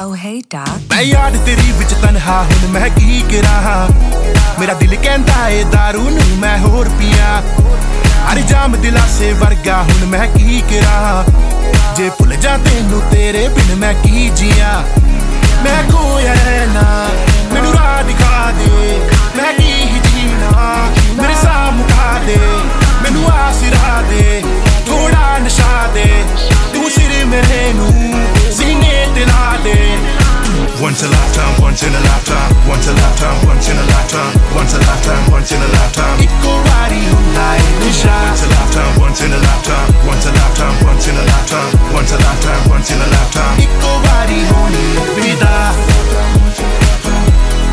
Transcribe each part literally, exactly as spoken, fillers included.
Oh hey Doc मैं याद तेरी विच तन्हा हुण मैं की करा मेरा दिल कहंदा ए दारू नूं मैं होर पिया हर जाम दिलासे वर्गा हुण मैं की करा जे भुल जा तेनू तेरे बिन मैं की जिया मैं खोया रहना मैनू राह दिखा दे मैं की ही जीना मेरे साथ मुका दे मैनू आसरा दे थोड़ा नशा दे तू सिर मेरे नू सीने ते ला दे Once a lifetime, once in a lifetime, once a lifetime, once in a lifetime, once a lifetime, once in a lifetime. Iko wari hunda hai nisha. Once a lifetime, once in a lifetime, once a lifetime, once in a lifetime, once a lifetime, once in a lifetime. Iko wari honi vida. Once a lifetime,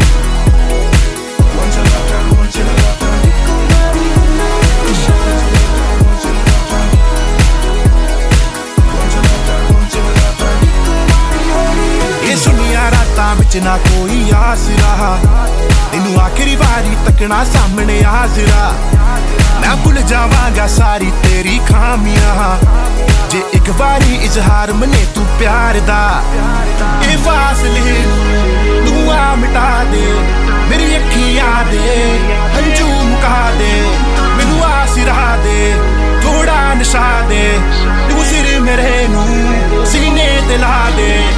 once a lifetime, once in a lifetime. Iko wari hunda hai nisha. Once a lifetime, once a lifetime, once in a lifetime. Iko wari honi vida. Ye suniya raatan vich na koi आसरा तेनू आखिरी बारी तकना सामने हाजरा मैं भुल जावांगा सारी तेरी खामियां जे एक बारी इजहार मने तू प्यार दा ए फासले तू आ मिटा दे मेरी अखियां दे हंजू मुका दे मैनू आसरा दे थोड़ा नशा दे तू सिर मेरे नू सीने ते ला दे